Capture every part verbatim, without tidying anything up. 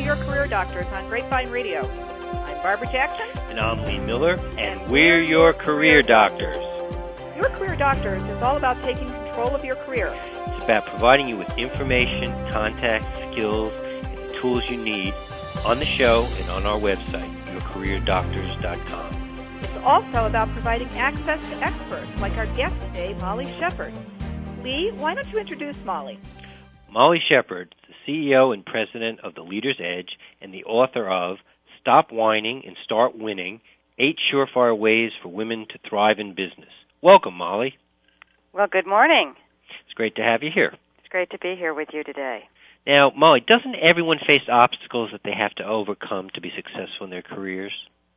Your Career Doctors on Grapevine Radio. I'm Barbara Jackson. And I'm Lee Miller, and, and we're your Career Doctors. Your Career Doctors is all about taking control of your career. It's about providing you with information, contacts, skills, and the tools you need on the show and on our website, your career doctors dot com. It's also about providing access to experts like our guest today, Molly Shepard. Lee, why don't you introduce Molly? Molly Shepard, the C E O and president of The Leader's Edge and the author of Stop Whining and Start Winning, Eight Surefire Ways for Women to Thrive in Business. Welcome, Molly. Well, good morning. It's great to have you here. It's great to be here with you today. Now, Molly, doesn't everyone face obstacles that they have to overcome to be successful in their careers?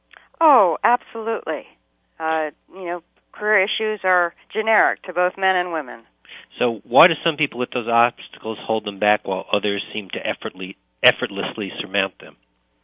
Oh, absolutely. Uh, you know, career issues are generic to both men and women. So why do some people let those obstacles hold them back while others seem to effortlessly, effortlessly surmount them?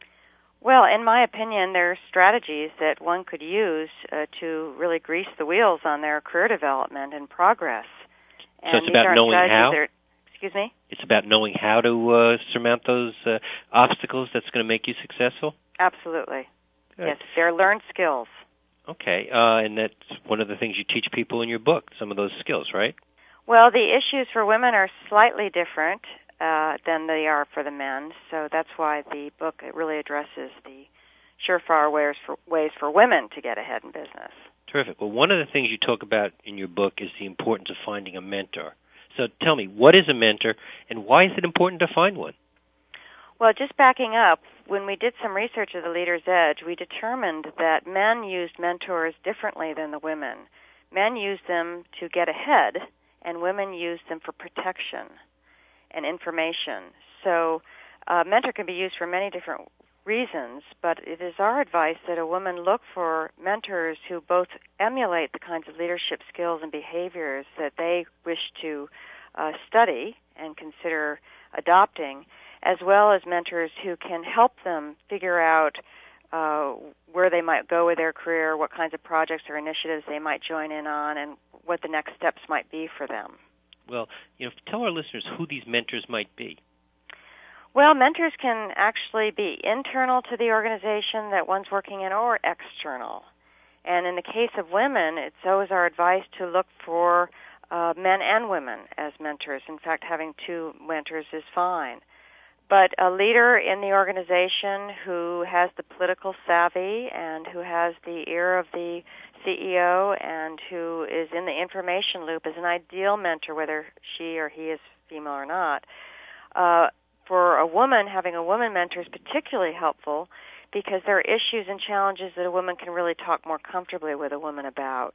Well, in my opinion, there are strategies that one could use uh, to really grease the wheels on their career development and progress. And so it's about knowing how? That are, excuse me? It's about knowing how to uh, surmount those uh, obstacles that's going to make you successful? Absolutely. Good. Yes, they're learned skills. Okay, uh, and that's one of the things you teach people in your book, some of those skills, right? Well, the issues for women are slightly different uh, than they are for the men, so that's why the book really addresses the surefire ways for, ways for women to get ahead in business. Terrific. Well, one of the things you talk about in your book is the importance of finding a mentor. So tell me, what is a mentor, and why is it important to find one? Well, just backing up, when we did some research at The Leader's Edge, we determined that men used mentors differently than the women. Men used them to get ahead, and women use them for protection and information. So a mentor can be used for many different reasons, but it is our advice that a woman look for mentors who both emulate the kinds of leadership skills and behaviors that they wish to uh, study and consider adopting, as well as mentors who can help them figure out uh, where they might go with their career, what kinds of projects or initiatives they might join in on, and what the next steps might be for them. Well, you know, tell our listeners who these mentors might be. Well, mentors can actually be internal to the organization that one's working in or external. And in the case of women, it's always our advice to look for uh, men and women as mentors. In fact, having two mentors is fine. But a leader in the organization who has the political savvy and who has the ear of the C E O and who is in the information loop is an ideal mentor, whether she or he is female or not. Uh, for a woman, having a woman mentor is particularly helpful because there are issues and challenges that a woman can really talk more comfortably with a woman about.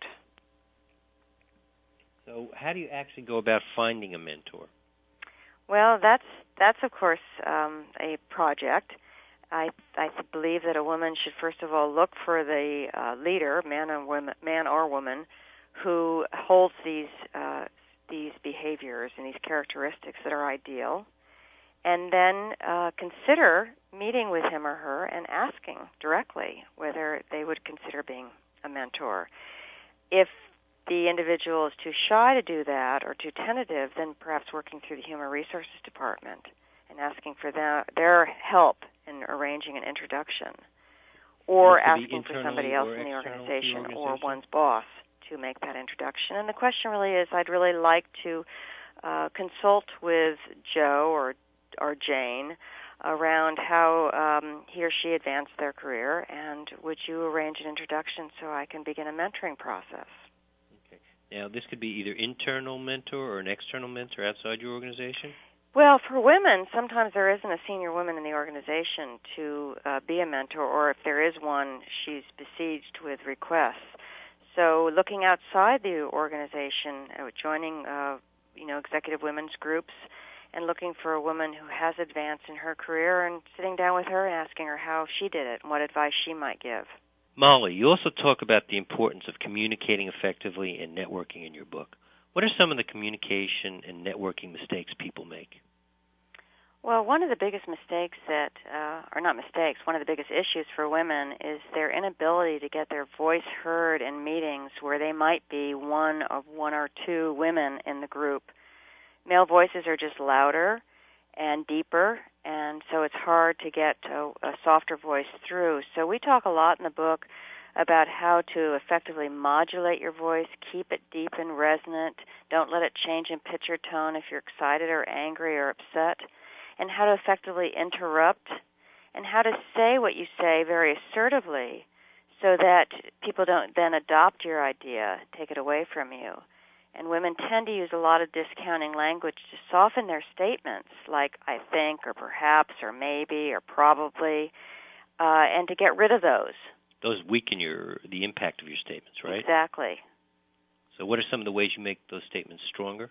So how do you actually go about finding a mentor? Well, that's that's of course um, a project. I I believe that a woman should first of all look for the uh, leader, man or woman, man or woman, who holds these uh, these behaviors and these characteristics that are ideal, and then uh, consider meeting with him or her and asking directly whether they would consider being a mentor. If the individual is too shy to do that or too tentative, then perhaps working through the Human Resources Department and asking for their, their help in arranging an introduction, or asking for somebody else in the organization, the organization or one's boss to make that introduction. And the question really is, I'd really like to uh, consult with Joe or or Jane around how um, he or she advanced their career, and would you arrange an introduction so I can begin a mentoring process? Now, this could be either internal mentor or an external mentor outside your organization? Well, for women, sometimes there isn't a senior woman in the organization to uh, be a mentor, or if there is one, she's besieged with requests. So looking outside the organization, uh, joining uh, you know, executive women's groups, and looking for a woman who has advanced in her career and sitting down with her and asking her how she did it and what advice she might give. Molly, you also talk about the importance of communicating effectively and networking in your book. What are some of the communication and networking mistakes people make? Well, one of the biggest mistakes that, uh, or not mistakes, one of the biggest issues for women is their inability to get their voice heard in meetings where they might be one of one or two women in the group. Male voices are just louder, and deeper, and so it's hard to get a, a softer voice through. So we talk a lot in the book about how to effectively modulate your voice, keep it deep and resonant, don't let it change in pitch or tone if you're excited or angry or upset, and how to effectively interrupt, and how to say what you say very assertively so that people don't then adopt your idea, take it away from you. And women tend to use a lot of discounting language to soften their statements, like I think or perhaps or maybe or probably, uh, and to get rid of those. Those weaken your the impact of your statements, right? Exactly. So what are some of the ways you make those statements stronger?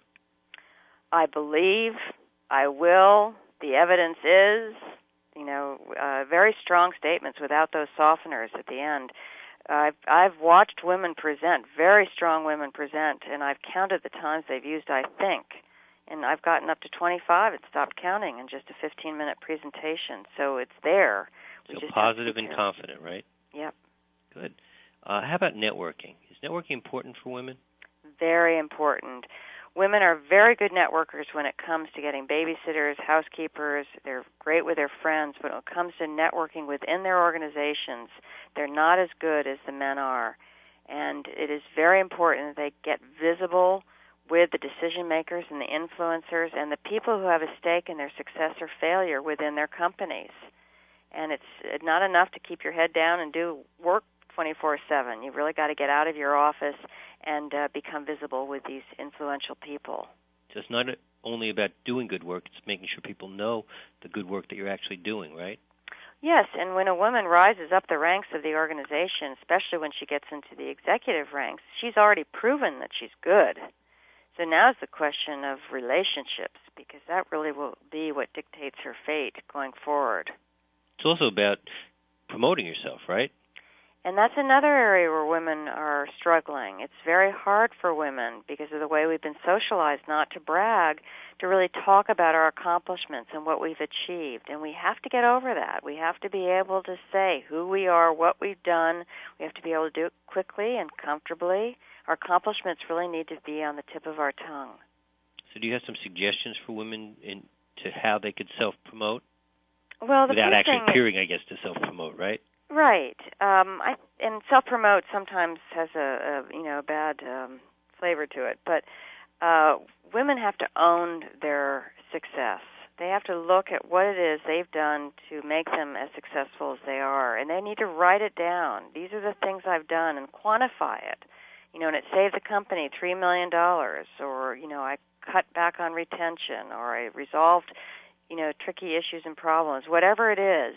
I believe, I will, the evidence is, you know, uh, very strong statements without those softeners at the end. I've, I've watched women present, very strong women present, and I've counted the times they've used I think. And I've gotten up to twenty-five and stopped counting in just a fifteen-minute presentation. So it's there. We so just positive and confident, right? Yep. Good. Uh, how about networking? Is networking important for women? Very important. Women are very good networkers when it comes to getting babysitters, housekeepers. They're great with their friends, but when it comes to networking within their organizations, they're not as good as the men are. And it is very important that they get visible with the decision makers and the influencers and the people who have a stake in their success or failure within their companies. And it's not enough to keep your head down and do work twenty-four seven. You've really got to get out of your office and uh, become visible with these influential people. So it's not only about doing good work, it's making sure people know the good work that you're actually doing, right? Yes, and when a woman rises up the ranks of the organization, especially when she gets into the executive ranks, she's already proven that she's good. So now is the question of relationships, because that really will be what dictates her fate going forward. It's also about promoting yourself, right? And that's another area where women are struggling. It's very hard for women because of the way we've been socialized not to brag, to really talk about our accomplishments and what we've achieved. And we have to get over that. We have to be able to say who we are, what we've done. We have to be able to do it quickly and comfortably. Our accomplishments really need to be on the tip of our tongue. So do you have some suggestions for women in to how they could self-promote? Well, the Without big actually thing appearing, I guess, to self-promote, right? Right. Um, I, and self-promote sometimes has a, a you know a bad um, flavor to it, but uh, women have to own their success. They have to look at what it is they've done to make them as successful as they are, and they need to write it down. These are the things I've done, and quantify it. You know, and it saved the company three million dollars, or you know, I cut back on retention, or I resolved, you know, tricky issues and problems, whatever it is.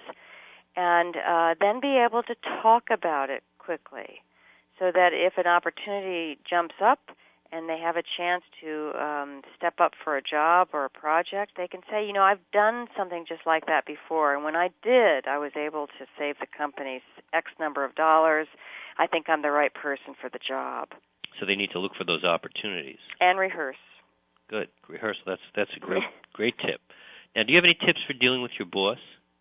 And uh, then be able to talk about it quickly so that if an opportunity jumps up and they have a chance to um, step up for a job or a project, they can say, you know, I've done something just like that before, and when I did, I was able to save the company X number of dollars. I think I'm the right person for the job. So they need to look for those opportunities. And rehearse. Good. Rehearsal, that's, that's a great, great tip. Now, do you have any tips for dealing with your boss?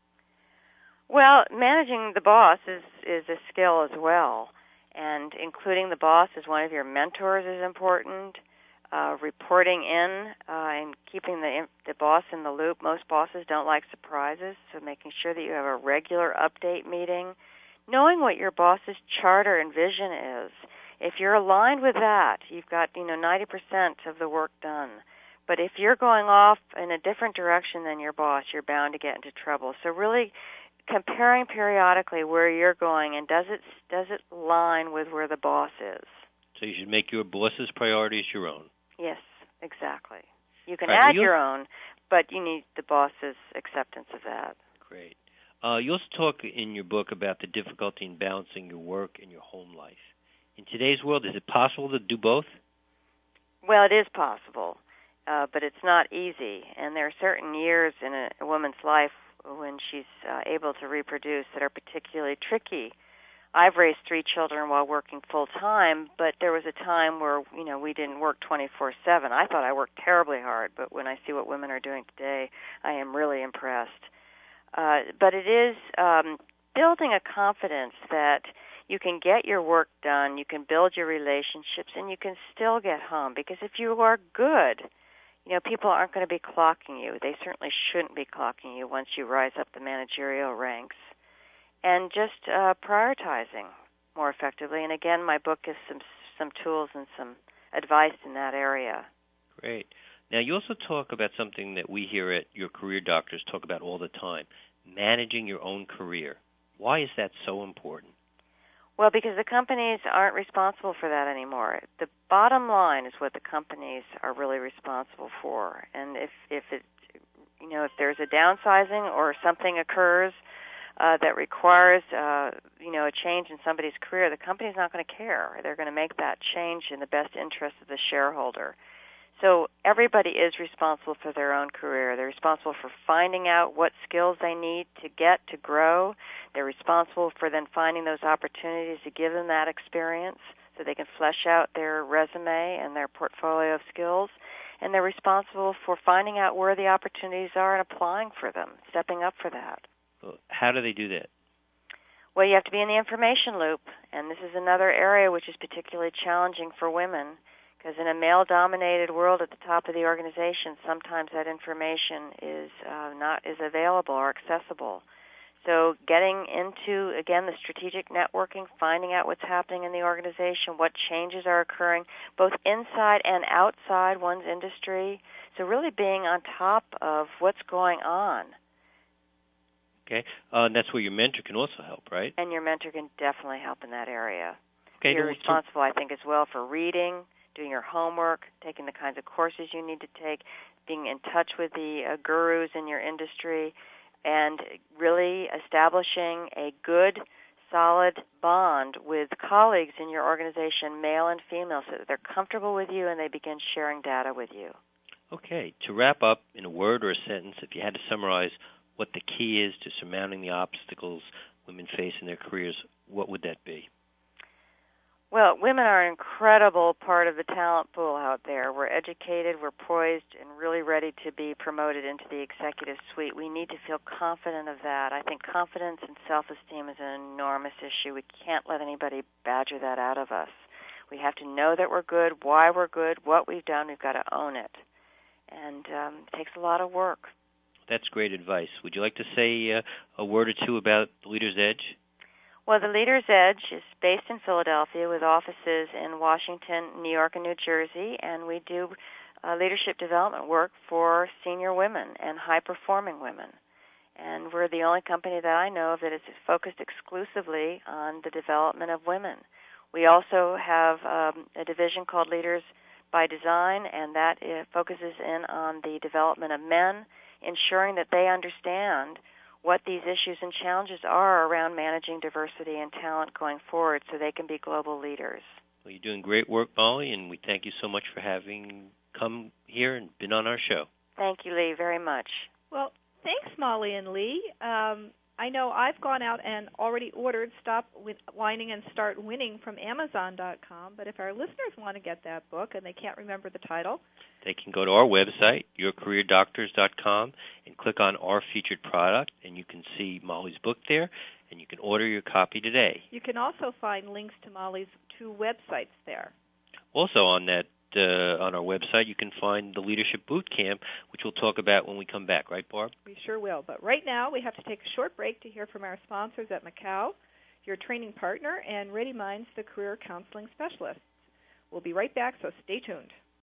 Well, managing the boss is, is a skill as well, and including the boss as one of your mentors is important. Uh, reporting in uh, and keeping the the boss in the loop. Most bosses don't like surprises, so making sure that you have a regular update meeting. Knowing what your boss's charter and vision is. If you're aligned with that, you've got, you know, ninety percent of the work done. But if you're going off in a different direction than your boss, you're bound to get into trouble. So really comparing periodically where you're going, and does it does it line with where the boss is? So you should make your boss's priorities your own. Yes, exactly. You can right, add well, your own, but you need the boss's acceptance of that. Great. Uh, you also talk in your book about the difficulty in balancing your work and your home life. In today's world, is it possible to do both? Well, it is possible, uh, but it's not easy. And there are certain years in a, a woman's life when she's uh, able to reproduce that are particularly tricky. I've raised three children while working full-time, but there was a time where, you know, we didn't work twenty-four seven. I thought I worked terribly hard, but when I see what women are doing today, I am really impressed. Uh, but it is um, building a confidence that you can get your work done, you can build your relationships, and you can still get home. Because if you are good, you know, people aren't going to be clocking you. They certainly shouldn't be clocking you once you rise up the managerial ranks. And just uh, prioritizing more effectively. And again, my book gives some some tools and some advice in that area. Great. Now, you also talk about something that we here at Your Career Doctors talk about all the time, managing your own career. Why is that so important? Well, because the companies aren't responsible for that anymore. The bottom line is what the companies are really responsible for. And if, if it, you know, if there's a downsizing or something occurs uh, that requires, uh, you know, a change in somebody's career, the company's not going to care. They're going to make that change in the best interest of the shareholder. So everybody is responsible for their own career. They're responsible for finding out what skills they need to get to grow. They're responsible for then finding those opportunities to give them that experience so they can flesh out their resume and their portfolio of skills. And they're responsible for finding out where the opportunities are and applying for them, stepping up for that. Well, how do they do that? Well, you have to be in the information loop, and this is another area which is particularly challenging for women. Because in a male-dominated world at the top of the organization, sometimes that information is uh, not is available or accessible. So getting into, again, the strategic networking, finding out what's happening in the organization, what changes are occurring, both inside and outside one's industry. So really being on top of what's going on. Okay, uh, and that's where your mentor can also help, right? And your mentor can definitely help in that area. Okay, You're so, responsible, I think, as well for reading, doing your homework, taking the kinds of courses you need to take, being in touch with the uh, gurus in your industry, and really establishing a good, solid bond with colleagues in your organization, male and female, so that they're comfortable with you and they begin sharing data with you. Okay, to wrap up in a word or a sentence, if you had to summarize what the key is to surmounting the obstacles women face in their careers, what would that be? Well, women are an incredible part of the talent pool out there. We're educated, we're poised, and really ready to be promoted into the executive suite. We need to feel confident of that. I think confidence and self-esteem is an enormous issue. We can't let anybody badger that out of us. We have to know that we're good, why we're good, what we've done. We've got to own it. And um, it takes a lot of work. That's great advice. Would you like to say uh, a word or two about the Leader's Edge? Well, the Leader's Edge is based in Philadelphia with offices in Washington, New York, and New Jersey, and we do uh, leadership development work for senior women and high-performing women. And we're the only company that I know of that is focused exclusively on the development of women. We also have um, a division called Leaders by Design, and that uh, focuses in on the development of men, ensuring that they understand what these issues and challenges are around managing diversity and talent going forward so they can be global leaders. Well, you're doing great work, Molly, and we thank you so much for having come here and been on our show. Thank you, Lee, very much. Well, thanks, Molly and Lee. Um, I know I've gone out and already ordered Stop Whining and Start Winning from Amazon dot com, but if our listeners want to get that book and they can't remember the title, they can go to our website, your career doctors dot com, and click on our featured product, and you can see Molly's book there, and you can order your copy today. You can also find links to Molly's two websites there. Also on that uh, on our website, you can find the Leadership Boot Camp, which we'll talk about when we come back. Right, Barb? We sure will. But right now, we have to take a short break to hear from our sponsors at Macau, your training partner, and Ready Minds, the career counseling specialists. We'll be right back, so stay tuned.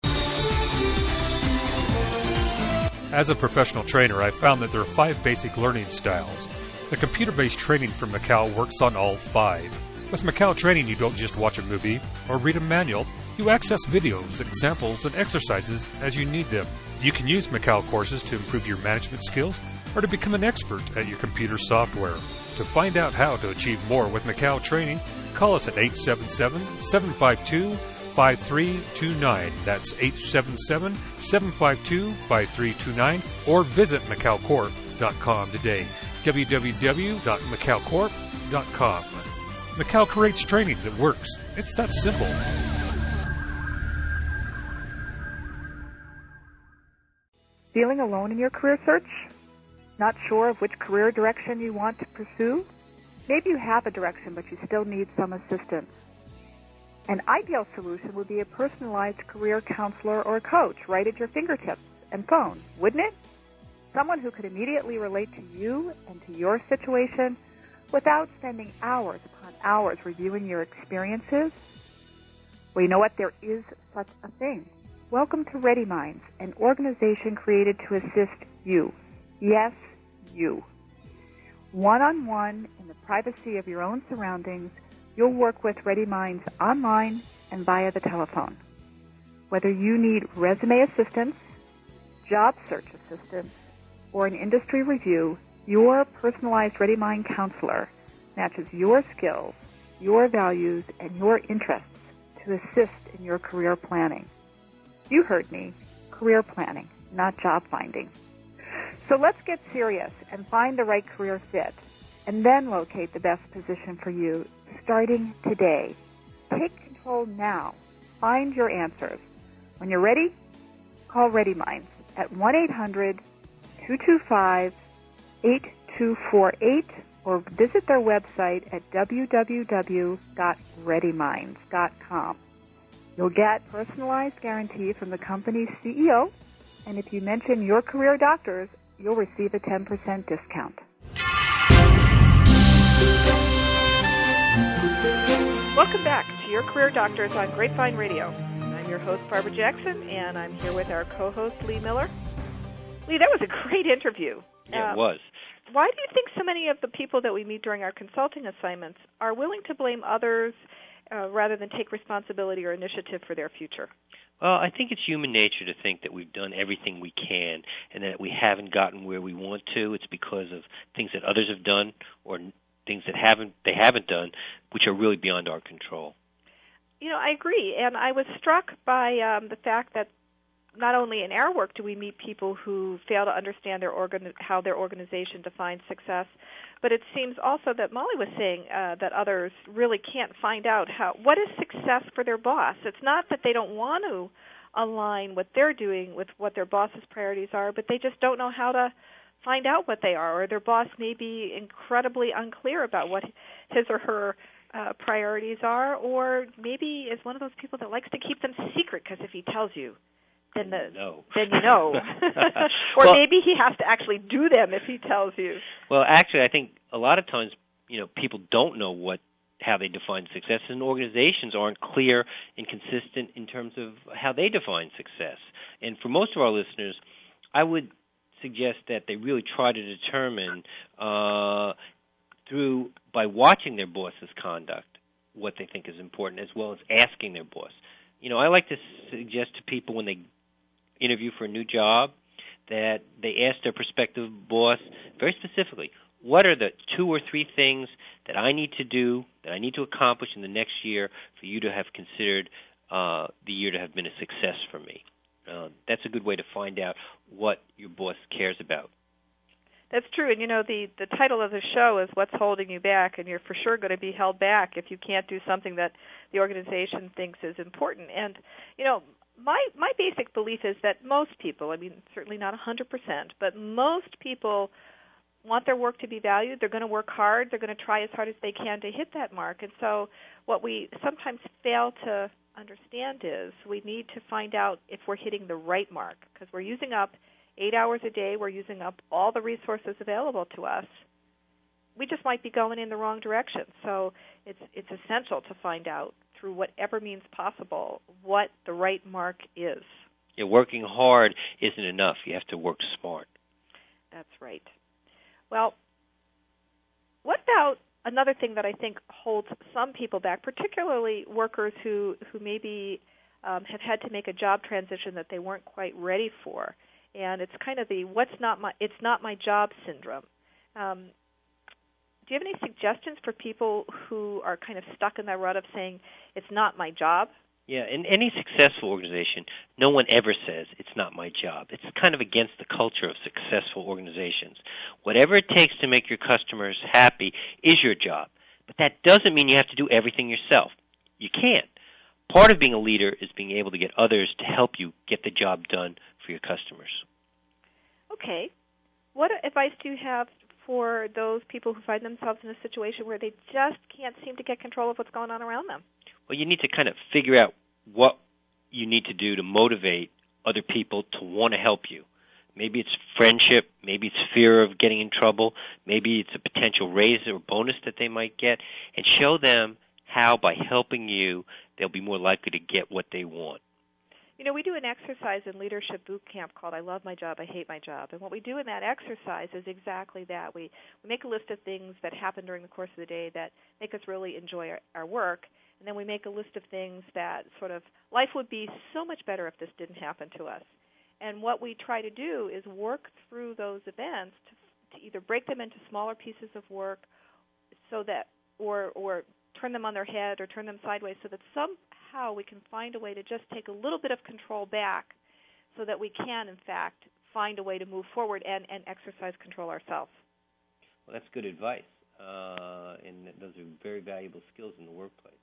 As a professional trainer, I've found that there are five basic learning styles. The computer-based training from Macau works on all five. With Macau Training, you don't just watch a movie or read a manual. You access videos, examples, and exercises as you need them. You can use Macau courses to improve your management skills or to become an expert at your computer software. To find out how to achieve more with Macau Training, call us at eight seven seven, seven five two, five three two nine. That's eight seven seven, seven five two, five three two nine, or visit Macau Corp dot com today. w w w dot macau corp dot com. Macau creates training that works. It's that simple. Feeling alone in your career search? Not sure of which career direction you want to pursue? Maybe you have a direction, but you still need some assistance. An ideal solution would be a personalized career counselor or coach right at your fingertips and phone, wouldn't it? Someone who could immediately relate to you and to your situation without spending hours upon hours reviewing your experiences. Well, you know what? There is such a thing. Welcome to Ready Minds, an organization created to assist you. Yes, you. One-on-one, in the privacy of your own surroundings, you'll work with Ready Minds online and via the telephone. Whether you need resume assistance, job search assistance, or an industry review, your personalized Ready Mind counselor matches your skills, your values, and your interests to assist in your career planning. You heard me, career planning, not job finding. So let's get serious and find the right career fit, and then locate the best position for you, starting today. Take control now. Find your answers. When you're ready, call Ready Minds at one eight hundred two two five eight two four eight or visit their website at w w w dot ready minds dot com. You'll get personalized guarantee from the company's C E O, and if you mention your career doctors, you'll receive a ten percent discount. Welcome back to Your Career Doctors on Grapevine Radio. I'm your host, Barbara Jackson, and I'm here with our co-host, Lee Miller. Lee, that was a great interview. Yeah, uh, it was. Why do you think so many of the people that we meet during our consulting assignments are willing to blame others uh, rather than take responsibility or initiative for their future? Well, I think it's human nature to think that we've done everything we can and that we haven't gotten where we want to. It's because of things that others have done or things that haven't they haven't done, which are really beyond our control. You know, I agree, and I was struck by um, the fact that not only in our work do we meet people who fail to understand their organ- how their organization defines success, but it seems also that Molly was saying uh, that others really can't find out how what is success for their boss. It's not that they don't want to align what they're doing with what their boss's priorities are, but they just don't know how to find out what they are, or their boss may be incredibly unclear about what his or her uh, priorities are, or maybe is one of those people that likes to keep them secret because if he tells you, then the no. then you know. Or well, maybe he has to actually do them if he tells you. Well, actually, I think a lot of times, you know, people don't know what how they define success, and organizations aren't clear and consistent in terms of how they define success. And for most of our listeners, I would suggest that they really try to determine uh, through by watching their boss's conduct what they think is important, as well as asking their boss. You know, I like to suggest to people when they interview for a new job that they ask their prospective boss very specifically, what are the two or three things that I need to do, that I need to accomplish in the next year for you to have considered uh, the year to have been a success for me? Uh, that's a good way to find out what your boss cares about. That's true, and you know, the, the title of the show is What's Holding You Back, and you're for sure going to be held back if you can't do something that the organization thinks is important. And, you know, my my basic belief is that most people, I mean, certainly not one hundred percent, but most people want their work to be valued. They're going to work hard. They're going to try as hard as they can to hit that mark. And so what we sometimes fail to understand is we need to find out if we're hitting the right mark, because we're using up eight hours a day, we're using up all the resources available to us. We just might be going in the wrong direction. So it's it's essential to find out through whatever means possible what the right mark is. Yeah, working hard isn't enough. You have to work smart. That's right. Well, what about another thing that I think holds some people back, particularly workers who, who maybe um, have had to make a job transition that they weren't quite ready for? And it's kind of the what's not my it's not my job syndrome. Um, do you have any suggestions for people who are kind of stuck in that rut of saying it's not my job? Yeah, in any successful organization, no one ever says it's not my job. It's kind of against the culture of successful organizations. Whatever it takes to make your customers happy is your job. But that doesn't mean you have to do everything yourself. You can't. Part of being a leader is being able to get others to help you get the job done for your customers. Okay. What advice do you have for those people who find themselves in a situation where they just can't seem to get control of what's going on around them? Well, you need to kind of figure out what you need to do to motivate other people to want to help you. Maybe it's friendship, maybe it's fear of getting in trouble, maybe it's a potential raise or bonus that they might get, and show them how by helping you they'll be more likely to get what they want. You know, we do an exercise in Leadership Boot Camp called I Love My Job, I Hate My Job. And what we do in that exercise is exactly that. We, we make a list of things that happen during the course of the day that make us really enjoy our, our work. And then we make a list of things that sort of, life would be so much better if this didn't happen to us. And what we try to do is work through those events to, to either break them into smaller pieces of work so that, or, or turn them on their head or turn them sideways so that somehow we can find a way to just take a little bit of control back so that we can, in fact, find a way to move forward and, and exercise control ourselves. Well, that's good advice, uh, and those are very valuable skills in the workplace.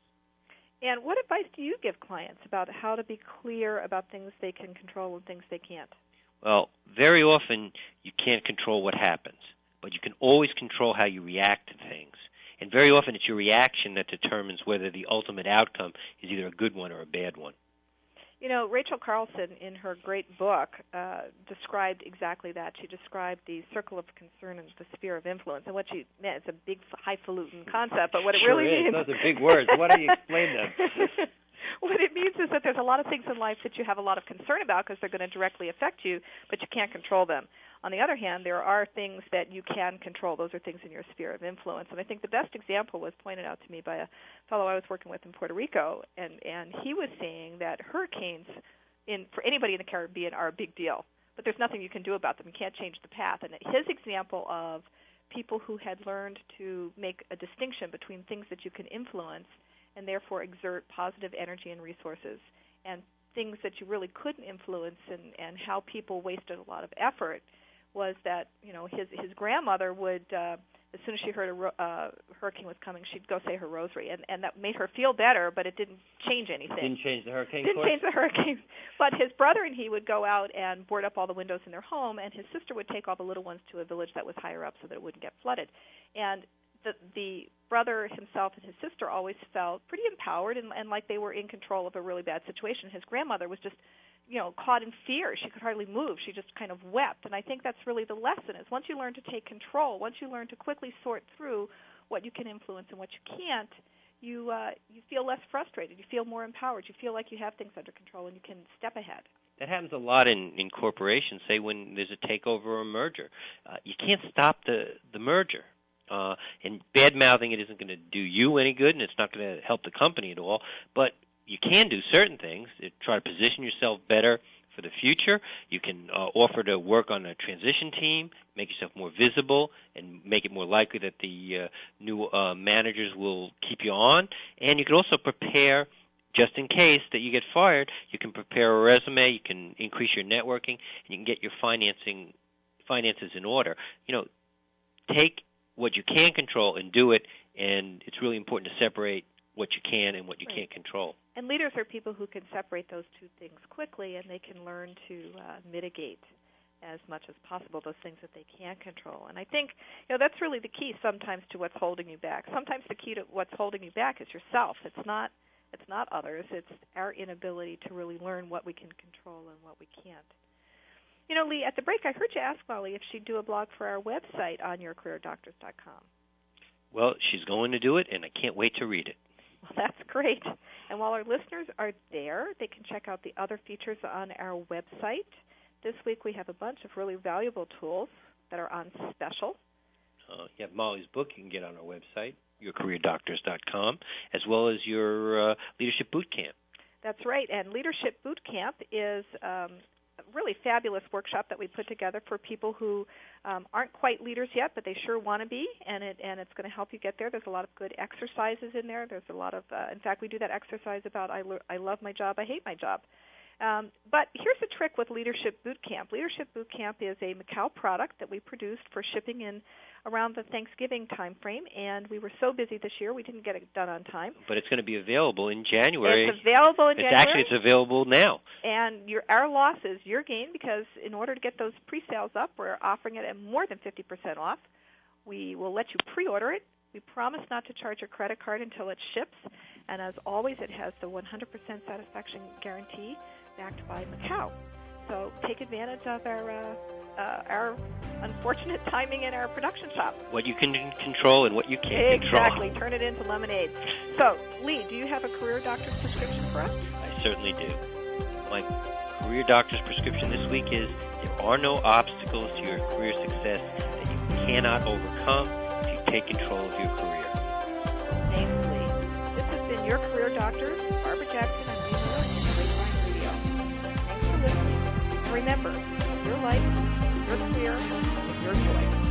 And what advice do you give clients about how to be clear about things they can control and things they can't? Well, very often you can't control what happens, but you can always control how you react to things. And very often it's your reaction that determines whether the ultimate outcome is either a good one or a bad one. You know, Rachel Carlson, in her great book, uh, described exactly that. She described the circle of concern and the sphere of influence. And what she meant, it's a big, highfalutin concept, but what it sure really is. means... Those are big words. Why don't you explain them? What it means is that there's a lot of things in life that you have a lot of concern about because they're going to directly affect you, but you can't control them. On the other hand, there are things that you can control. Those are things in your sphere of influence. And I think the best example was pointed out to me by a fellow I was working with in Puerto Rico, and, and he was saying that hurricanes in for anybody in the Caribbean are a big deal, but there's nothing you can do about them. You can't change the path. And his example of people who had learned to make a distinction between things that you can influence and therefore exert positive energy and resources and things that you really couldn't influence, and, and how people wasted a lot of effort was that, you know, his his grandmother would, uh, as soon as she heard a ro- uh, hurricane was coming, she'd go say her rosary, and, and that made her feel better, but it didn't change anything. Didn't change the hurricane Didn't course? change the hurricane. But his brother and he would go out and board up all the windows in their home, and his sister would take all the little ones to a village that was higher up so that it wouldn't get flooded. And the the brother himself and his sister always felt pretty empowered and, and like they were in control of a really bad situation. His grandmother was just, you know, caught in fear. She could hardly move. She just kind of wept. And I think that's really the lesson is once you learn to take control, once you learn to quickly sort through what you can influence and what you can't, you uh, you feel less frustrated. You feel more empowered. You feel like you have things under control and you can step ahead. That happens a lot in, in corporations, say when there's a takeover or a merger. Uh, you can't stop the, the merger. Uh, and bad-mouthing it isn't going to do you any good, and it's not going to help the company at all. But you can do certain things. Try to position yourself better for the future. You can uh, offer to work on a transition team, make yourself more visible, and make it more likely that the uh, new uh, managers will keep you on. And you can also prepare, just in case that you get fired, you can prepare a resume, you can increase your networking, and you can get your financing finances in order. You know, take what you can control and do it, and it's really important to separate what you can and what you can't control. And leaders are people who can separate those two things quickly, and they can learn to uh, mitigate as much as possible those things that they can't control. And I think, you know, that's really the key sometimes to what's holding you back. Sometimes the key to what's holding you back is yourself. It's not it's not others. It's our inability to really learn what we can control and what we can't. You know, Lee, at the break, I heard you ask Molly if she'd do a blog for our website on your career doctors dot com. Well, she's going to do it, and I can't wait to read it. Well, that's great. And while our listeners are there, they can check out the other features on our website. This week we have a bunch of really valuable tools that are on special. Uh, you have Molly's book you can get on our website, your career doctors dot com, as well as your uh, Leadership Boot Camp. That's right. And Leadership Boot Camp is um, a really fabulous workshop that we put together for people who um, aren't quite leaders yet, but they sure want to be, and it and it's going to help you get there. There's a lot of good exercises in there. There's a lot of, uh, in fact, we do that exercise about I, lo- I love my job, I hate my job. Um, but here's the trick with Leadership Boot Camp. Leadership Boot Camp is a Macau product that we produced for shipping in around the Thanksgiving time frame, and we were so busy this year we didn't get it done on time. But it's going to be available in January. It's available in it's January. Actually, it's available now. And your, our loss is your gain because in order to get those pre-sales up, we're offering it at more than fifty percent off. We will let you pre-order it We promise not to charge your credit card until it ships, and as always, it has the one hundred percent satisfaction guarantee backed by Macau. So take advantage of our uh, uh, our unfortunate timing in our production shop. What you can control and what you can't exactly. control. Turn it into lemonade. So, Lee, do you have a career doctor's prescription for us? I certainly do. My career doctor's prescription this week is there are no obstacles to your career success that you cannot overcome if you take control of your career. Thanks, Lee. This has been your career doctor, Barbara Jackson, on New York Grapevine Radio. Thanks for listening. And remember, your life, your career, your choice.